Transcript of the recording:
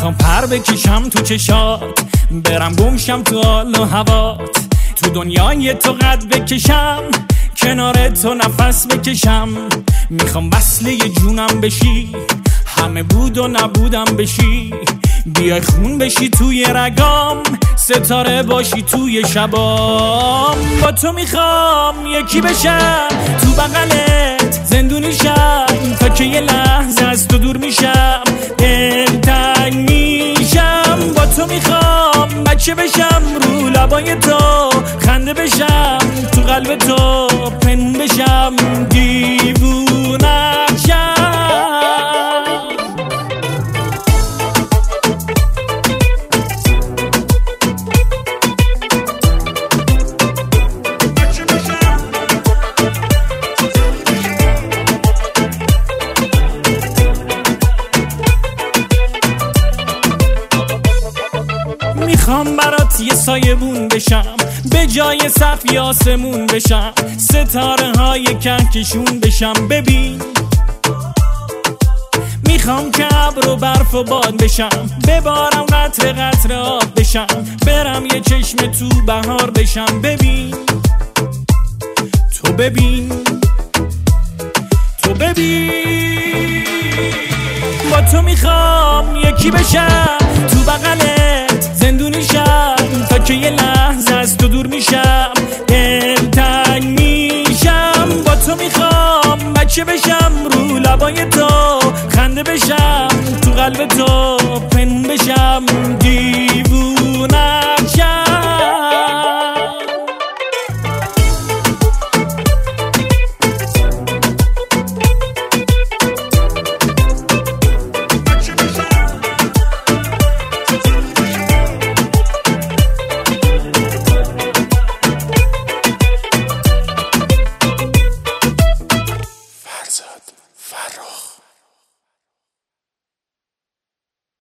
میخوام پر بکشم تو چشات، برم گمشم تو حال و هوات، تو دنیای تو قد بکشم، کنار تو نفس بکشم. میخوام وصله جونم بشی، همه بود و نبودم بشی، بیای خون بشی توی رگام، ستاره باشی توی شبام. با تو میخوام یکی بشم، تو بغلت زندونی شم، تا که یه لحظه از تو دور میشم، دلتنگ میشم. با تو میخوام بچه بشم، رو لبای تو خنده بشم، تو قلب تو پنهون بشم، دیوونه‌ام شم. میخوام برات یه سایبون بشم، به جای سقف آسمون بشم، ستاره های کهکشون بشم. ببین میخوام که ابر و برف و باد بشم، ببارم قطره قطره آب بشم، برم یه چشم تو بهار بشم. ببین تو ببین تو ببین، با تو میخوام یکی بشم، تو بغلت زندونی شم، تا که یه لحظه از تو دور میشم، دلتنگ میشم. با تو میخوام بچه بشم، رو لبای تو خنده بشم، تو قلب تو